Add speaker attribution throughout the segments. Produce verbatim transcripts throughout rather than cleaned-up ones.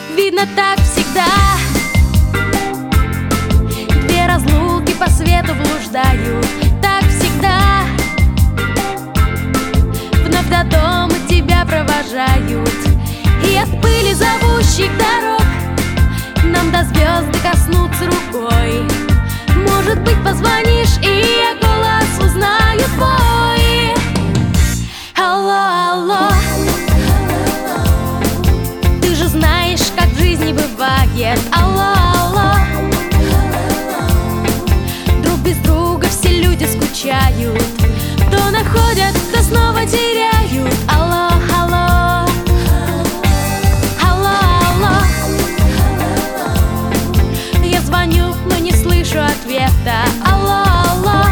Speaker 1: Видно, так всегда. Две разлуки по свету блуждают. Так всегда. Вновь до дома тебя провожают. И от пыли зовущих дорог нам до звезд коснуться рукой. Может быть, позвонишь, и я голос узнаю твой. Алло, алло. Ты же знаешь, как в жизни бывает. Алло, алло. Друг без друга все люди скучают. То находят, то снова теряют. Алло, алло. Алло, алло. Я звоню, но не слышу ответа. Алло, алло.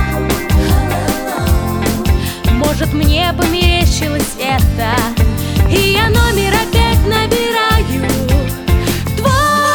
Speaker 1: Может, мне померещилось это, и я номер опять набираю твой.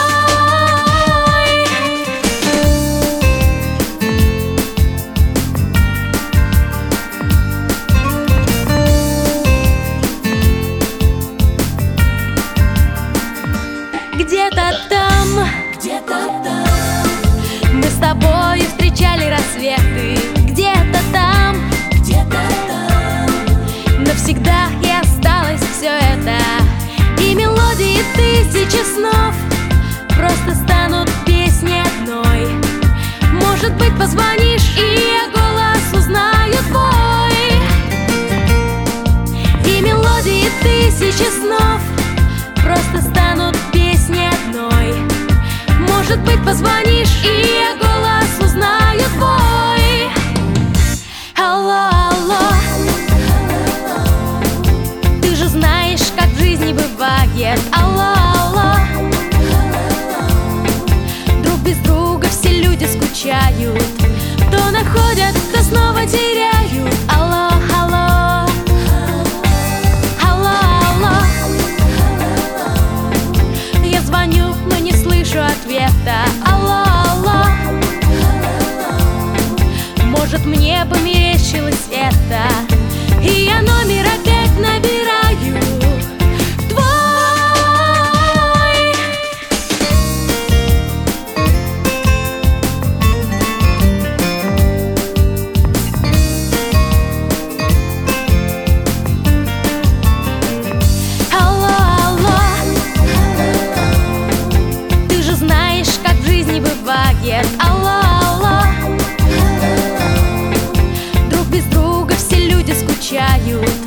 Speaker 1: Где-то там, где-то там мы с тобой встречали рассветы. Где-то там, где-то там навсегда и осталось все это. И мелодии тысячи снов просто станут песней одной. Может быть, позвонишь, и я голос узнаю твой. И мелодии тысячи снов просто станут песней одной. Может быть, позвонишь, и я голос узнаю твой. Алло, алло. Ты же знаешь, как в жизни бывает. Алло, алло. Друг без друга все люди скучают. То находят, то снова теряют. Алло, алло. Алло, алло. Я звоню, но не слышу ответа. Алло, алло. Может, мне померещилось это, и я номер опять набираю твой. Алло, алло. Ты же знаешь, как в жизни бывает. Алло, алло. Друг без друга все люди скучают.